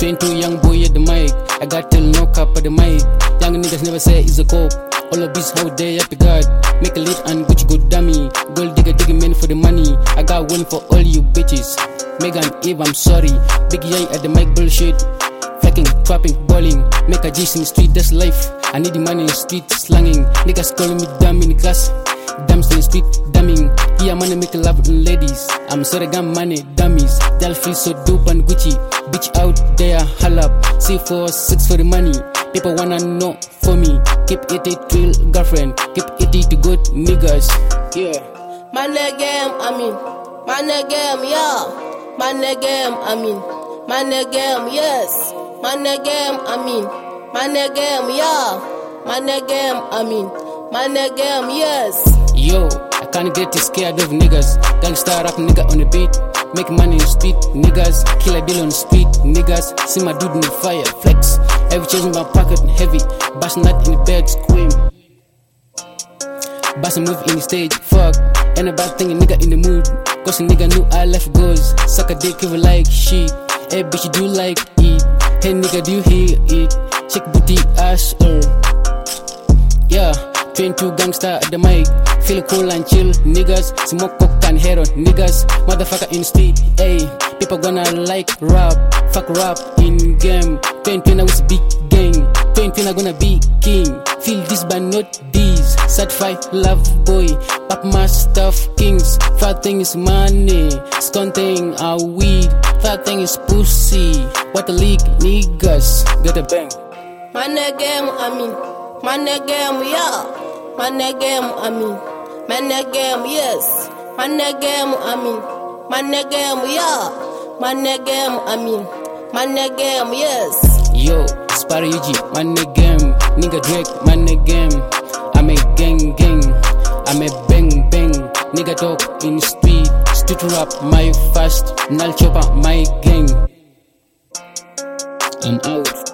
22 young boy at the mic. I got till no cap at the mic. Young niggas never say he's a cop. All of this how they happy God. Make a lit and Gucci go dummy. Gold digger digging men for the money. I got one for all you bitches. Megan Eve, I'm sorry. Big yay at the mic bullshit. Fucking, trapping, balling. Make a G's in the street, that's life. I need the money in the street, slanging. Niggas calling me dumb in the class. Dumps in the street, dumbing. Yeah, money make love in ladies. I'm sorry, got money, dummies. They'll feel so dope and Gucci. Bitch out there, holla up. C46 for the money. People wanna know for me. Keep it real girlfriend. Keep it to good niggas. Yeah. My nigga, I mean. My nigga, yeah. My nigga, I mean. My nigga, yes. My nigga, I mean. My nigga, yeah. My nigga, I mean. My nigga, yes. Yo, I can't get scared of niggas. Gangsta rap nigga on the beat. Make money in the street, niggas. Kill a deal on the street, niggas. See my dude in the fire, flex. Every chase in my pocket heavy. Bash nut in the bed, scream. Bash a move in the stage, fuck. Ain't a bad thing, a nigga in the mood. Cause a nigga knew I left goes. Suck a dick, give it like shit. Hey bitch, you do like it. Hey nigga, do you hear it? Check booty ass, yeah. 22 gangsta at the mic. Feel cool and chill, niggas. Smoke coke and heroin, niggas. Motherfucker in the street, ayy. People gonna like rap. Fuck rap in game. 22 now is big gang. 22 now gonna be king. Feel this but not these. Certified love boy. Pop my stuff kings. Fat thing is money. Stunting a weed. Fat thing is pussy. What a league, niggas. Get a bang. My nigga, I mean. My nigga, yeah. My nigga, I mean. My nigga, yes. My nigga, I mean. My nigga, yeah. My nigga, I mean. My nigga, yes. Yo, Spara UG, my nigga. Nigga Drake, my nigga. I'm a gang gang. I'm a bang bang. Nigga talk in the street. Street rap, my fast. Nal chopper, my gang. I'm out.